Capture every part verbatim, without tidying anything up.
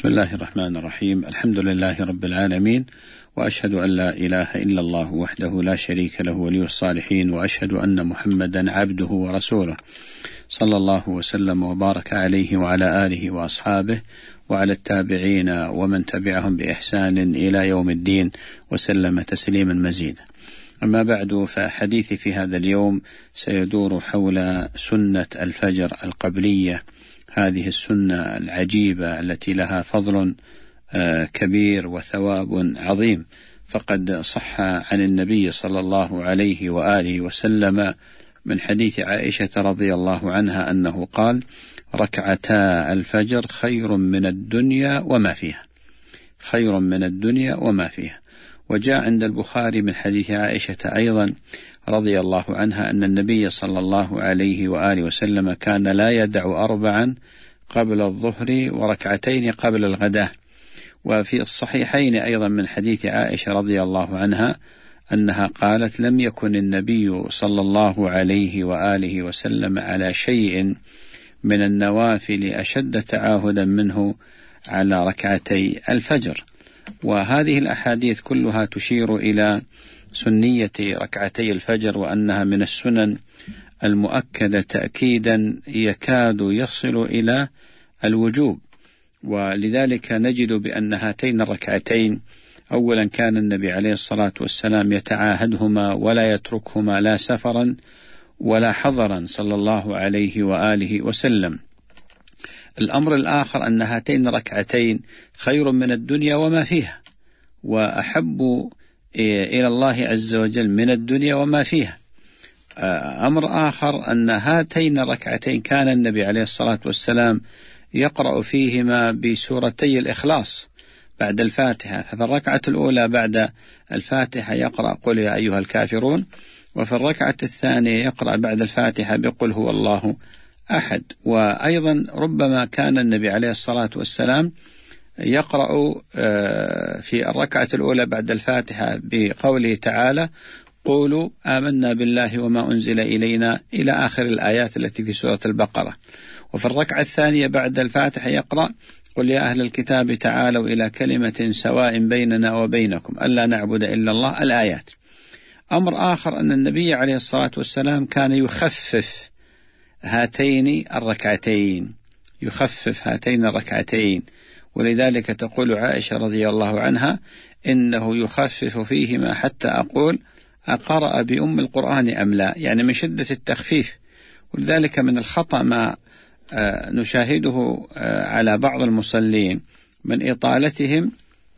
بسم الله الرحمن الرحيم. الحمد لله رب العالمين، وأشهد أن لا إله إلا الله وحده لا شريك له ولي الصالحين، وأشهد أن محمدا عبده ورسوله، صلى الله وسلم وبارك عليه وعلى آله وأصحابه وعلى التابعين ومن تبعهم بإحسان إلى يوم الدين وسلم تسليما مزيدا. أما بعد، فحديثي في هذا اليوم سيدور حول سنة الفجر القبلية، هذه السنة العجيبة التي لها فضل كبير وثواب عظيم. فقد صح عن النبي صلى الله عليه وآله وسلم من حديث عائشة رضي الله عنها أنه قال: ركعتا الفجر خير من الدنيا وما فيها، خير من الدنيا وما فيها. وجاء عند البخاري من حديث عائشة أيضا رضي الله عنها أن النبي صلى الله عليه وآله وسلم كان لا يدع أربعا قبل الظهر وركعتين قبل الغداء. وفي الصحيحين أيضا من حديث عائشة رضي الله عنها أنها قالت: لم يكن النبي صلى الله عليه وآله وسلم على شيء من النوافل أشد تعاهدا منه على ركعتي الفجر. وهذه الأحاديث كلها تشير إلى سنية ركعتي الفجر، وأنها من السنن المؤكدة تأكيدا يكاد يصل إلى الوجوب. ولذلك نجد بأن هاتين الركعتين أولا كان النبي عليه الصلاة والسلام يتعاهدهما ولا يتركهما لا سفرا ولا حضرا صلى الله عليه وآله وسلم. الأمر الآخر أن هاتين الركعتين خير من الدنيا وما فيها، وأحب إلى الله عز وجل من الدنيا وما فيها. أمر آخر أن هاتين الركعتين كان النبي عليه الصلاة والسلام يقرأ فيهما بسورتي الإخلاص بعد الفاتحة. ففي الركعة الأولى بعد الفاتحة يقرأ قل يا أيها الكافرون، وفي الركعة الثانية يقرأ بعد الفاتحة بقل هو الله أحد. وأيضا ربما كان النبي عليه الصلاة والسلام يقرأ في الركعة الأولى بعد الفاتحة بقوله تعالى: قولوا آمنا بالله وما أنزل إلينا، إلى آخر الآيات التي في سورة البقرة. وفي الركعة الثانية بعد الفاتحة يقرأ: قل يا أهل الكتاب تعالوا إلى كلمة سواء بيننا وبينكم ألا نعبد إلا الله، الآيات. أمر آخر أن النبي عليه الصلاة والسلام كان يخفف هاتين الركعتين، يخفف هاتين الركعتين، ولذلك تقول عائشة رضي الله عنها: إنه يخفف فيهما حتى أقول أقرأ بأم القرآن أم لا، يعني من شدة التخفيف. ولذلك من الخطأ ما نشاهده على بعض المصلين من إطالتهم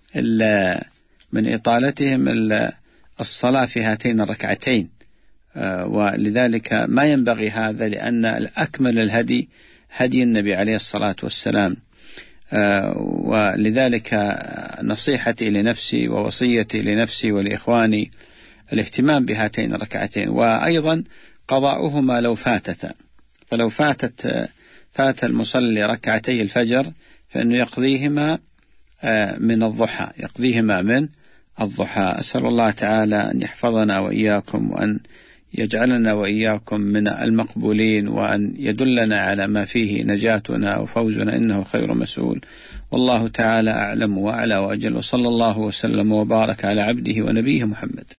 من إطالتهم الصلاة في هاتين الركعتين، ولذلك ما ينبغي هذا، لأن الأكمل الهدي هدي النبي عليه الصلاة والسلام. ولذلك نصيحتي لنفسي ووصيتي لنفسي ولإخواني الاهتمام بهاتين الركعتين، وأيضا قضاؤهما لو فاتتا. فلو فاتت فات المصلي ركعتي الفجر فإنه يقضيهما من الضحى، يقضيهما من الضحى. أسأل الله تعالى أن يحفظنا وإياكم، وأن يجعلنا وإياكم من المقبولين، وأن يدلنا على ما فيه نجاتنا وفوزنا، إنه خير مسؤول. والله تعالى أعلم وأعلى وأجل، وصلى الله وسلم وبارك على عبده ونبيه محمد.